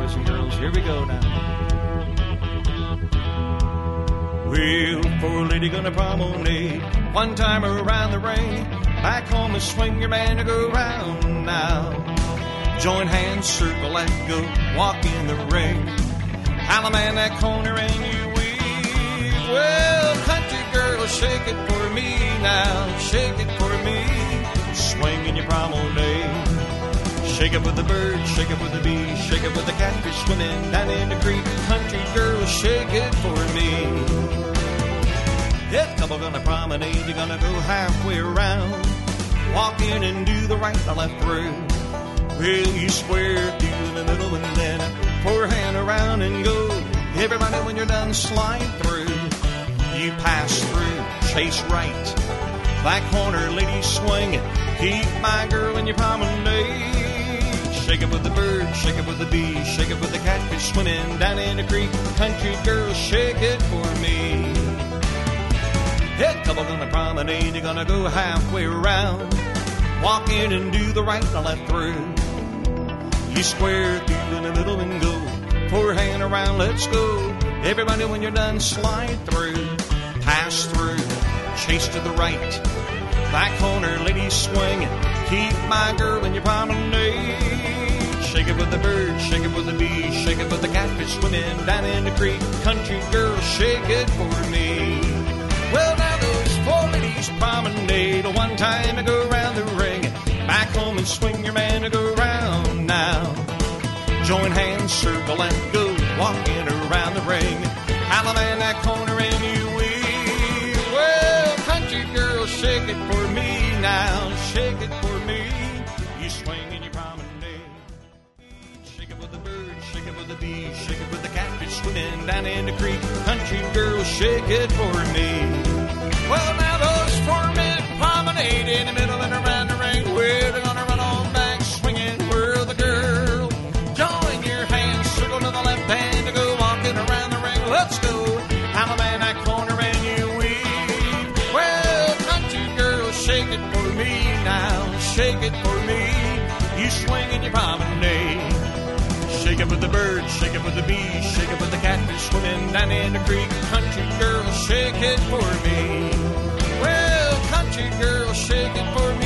boys and girls. Here we go now. Well, poor lady gonna promenade one time around the ring. Back home and swing your man to go round now. Join hands, circle, let go, walk in the ring. Holla man that corner and you weave. Well, country girl, shake it for me now. Shake it for me. Swing in your promenade. Shake it with the bird, shake it with the bee, shake it with the catfish swimming down in the creek. Country girl, shake it for me. That couple gonna promenade, you're gonna go halfway around. Walk in and do the right, the left through. Well, you square through the middle and then pour a hand around and go. Everybody, when you're done, slide through. You pass through, chase right. Back corner, lady swing. Keep my girl in your promenade. Shake it with the bird, shake it with the bee, shake it with the catfish swimming down in the creek. Country girl, shake it for me. Head couple gonna promenade, you're gonna go halfway around. Walk in and do the right, the left through. You square through in the middle and go. Pour a hand around, let's go. Everybody, when you're done, slide through. Pass through, chase to the right. Back corner, lady swing. Keep my girl in your promenade. Shake it with the bird, shake it with the bee, shake it with the catfish swimming down in the creek. Country girl, shake it for me. Well, now those four ladies promenade. One time to go round the ring. Back home and swing your man to go round now. Join hands, circle and go. Walking around the ring. Holla man that corner and you weave. Well, country girl, shake it for me now. Shake it for me. You swing in your promenade. Shake it with the bird, shake it with the bee, shake it with the catfish swimming down in the creek. Country girl, shake it for me. Well, now those four men promenade in the middle and around the ring. Well, they're gonna run on back swinging. Whirl the girl. Join your hands, circle to the left hand to go walking around the ring. Let's go. I'm a man that corner and you weave. Well, country girl, shake it for me now. Shake it for me. You swing in your promenade. Shake it with the bird, shake it with the bee, shake it with the catfish swimming down in the creek. Country girl, shake it for me. Well, country girl, shake it for me.